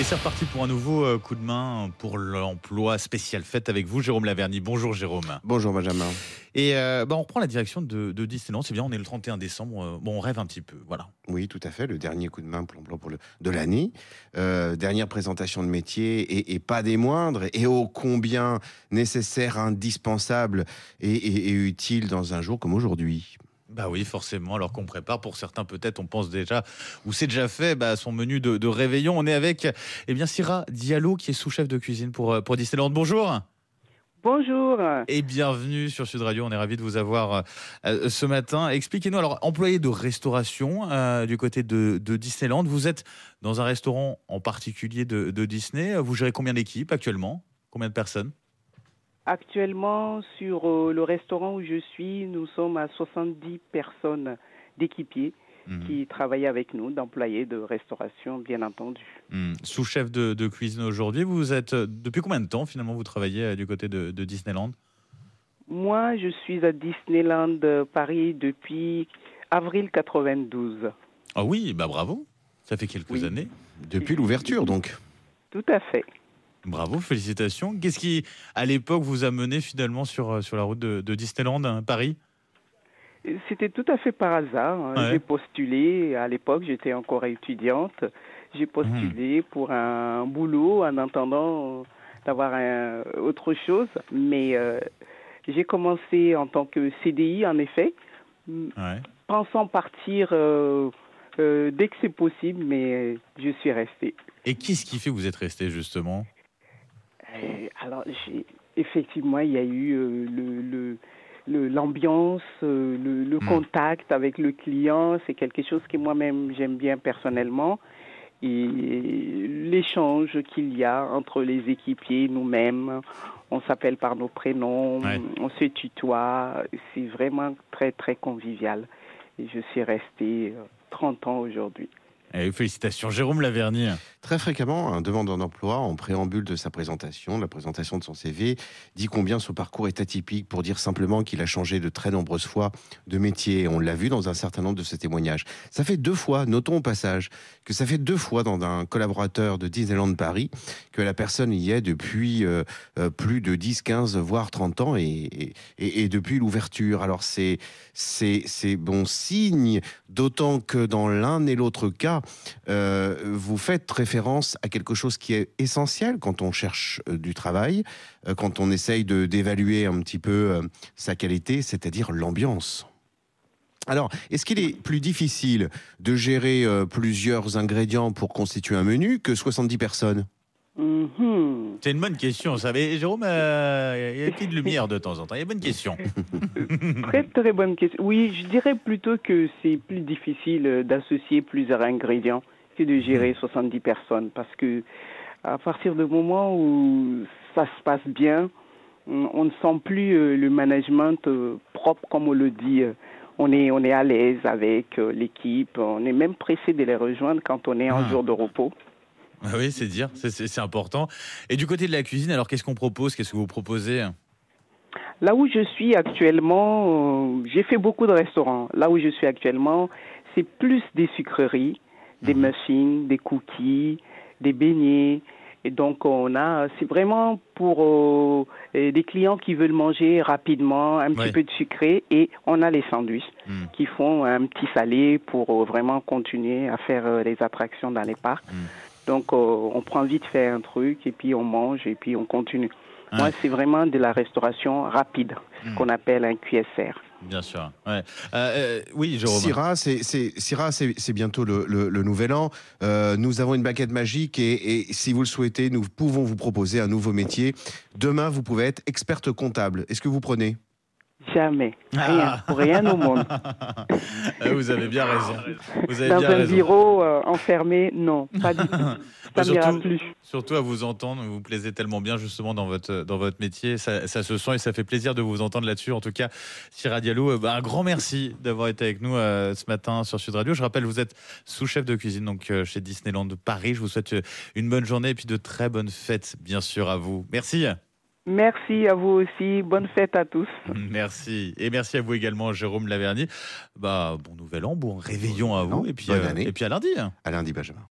c'est reparti pour un nouveau coup de main pour l'emploi spécial fête avec vous, Jérôme Laverny. Bonjour Jérôme. Bonjour Benjamin. Et on reprend la direction de Disneyland. C'est bien, on est le 31 décembre. On rêve un petit peu, voilà. Oui, tout à fait, le dernier coup de main pour l'emploi de l'année. Dernière présentation de métier et pas des moindres. Et ô combien nécessaire, indispensable et utile dans un jour comme aujourd'hui. Bah oui, forcément, alors qu'on prépare, pour certains peut-être, on pense déjà, ou c'est déjà fait, son menu de réveillon. On est avec Sira Diallo, qui est sous-chef de cuisine pour Disneyland. Bonjour. Bonjour. Et bienvenue sur Sud Radio, on est ravis de vous avoir ce matin. Expliquez-nous, alors, employé de restauration du côté de Disneyland, vous êtes dans un restaurant en particulier de Disney. Vous gérez combien d'équipes actuellement? Combien de personnes? Actuellement, sur le restaurant où je suis, nous sommes à 70 personnes d'équipiers qui travaillent avec nous, d'employés de restauration, bien entendu. Sous-chef de cuisine aujourd'hui, vous êtes depuis combien de temps finalement vous travaillez du côté de Disneyland? Moi, je suis à Disneyland Paris depuis avril 92. Ah oui, bravo, ça fait quelques années. Depuis l'ouverture donc. Tout à fait. Bravo, félicitations. Qu'est-ce qui, à l'époque, vous a mené finalement sur la route de Disneyland Paris? C'était tout à fait par hasard. Ouais. J'ai postulé, à l'époque j'étais encore étudiante, j'ai postulé pour un boulot en attendant d'avoir autre chose. Mais j'ai commencé en tant que CDI en effet, pensant partir dès que c'est possible, mais je suis restée. Et qu'est-ce qui fait que vous êtes resté justement? Alors, effectivement, il y a eu l'ambiance, le contact avec le client. C'est quelque chose que moi-même j'aime bien personnellement. Et l'échange qu'il y a entre les équipiers, nous-mêmes, on s'appelle par nos prénoms, on se tutoie. C'est vraiment très, très convivial. Et je suis restée 30 ans aujourd'hui. Et félicitations, Jérôme Laverny. Très fréquemment, un demandeur d'emploi, en préambule de sa présentation, la présentation de son CV, dit combien son parcours est atypique pour dire simplement qu'il a changé de très nombreuses fois de métier. On l'a vu dans un certain nombre de ses témoignages. Ça fait 2 fois, notons au passage, que ça fait 2 fois dans un collaborateur de Disneyland Paris que la personne y est depuis plus de 10, 15, voire 30 ans et depuis l'ouverture. Alors c'est bon signe, d'autant que dans l'un et l'autre cas, vous faites référence à quelque chose qui est essentiel quand on cherche du travail, quand on essaye d'évaluer un petit peu sa qualité, c'est-à-dire l'ambiance. Alors, est-ce qu'il est plus difficile de gérer plusieurs ingrédients pour constituer un menu que 70 personnes? C'est une bonne question, vous savez. Jérôme, il y a un peu de lumière de temps en temps. Il y a une bonne question. Très, très bonne question. Oui, je dirais plutôt que c'est plus difficile d'associer plusieurs ingrédients que de gérer 70 personnes. Parce que à partir du moment où ça se passe bien, on ne sent plus le management propre, comme on le dit. On est à l'aise avec l'équipe. On est même pressé de les rejoindre quand on est en jour de repos. Oui, c'est dire, c'est important. Et du côté de la cuisine, alors qu'est-ce qu'on propose? Qu'est-ce que vous proposez? Là où je suis actuellement, j'ai fait beaucoup de restaurants. Là où je suis actuellement, c'est plus des sucreries, des muffins, des cookies, des beignets. Et donc, c'est vraiment pour des clients qui veulent manger rapidement, un petit peu de sucré. Et on a les sandwichs qui font un petit salé pour vraiment continuer à faire les attractions dans les parcs. Donc, on prend vite fait un truc et puis on mange et puis on continue. Moi, c'est vraiment de la restauration rapide, ce qu'on appelle un QSR. Bien sûr. Oui, Jérôme. Sira, c'est bientôt le nouvel an. Nous avons une baguette magique et si vous le souhaitez, nous pouvons vous proposer un nouveau métier. Demain, vous pouvez être experte comptable. Est-ce que vous prenez? Jamais. Rien. Pour rien au monde. Vous avez bien raison. Dans un bureau enfermé, non, pas du tout. Ça m'ira plus. Surtout à vous entendre, vous vous plaisez tellement bien justement dans votre métier. Ça se sent et ça fait plaisir de vous entendre là-dessus. En tout cas, Sira Diallo, un grand merci d'avoir été avec nous ce matin sur Sud Radio. Je rappelle, vous êtes sous-chef de cuisine donc chez Disneyland Paris. Je vous souhaite une bonne journée et puis de très bonnes fêtes, bien sûr, à vous. Merci. Merci à vous aussi. Bonne fête à tous. Merci. Et merci à vous également, Jérôme Laverny. Bon nouvel an, bon réveillon à vous. Et puis à lundi. À lundi, Benjamin.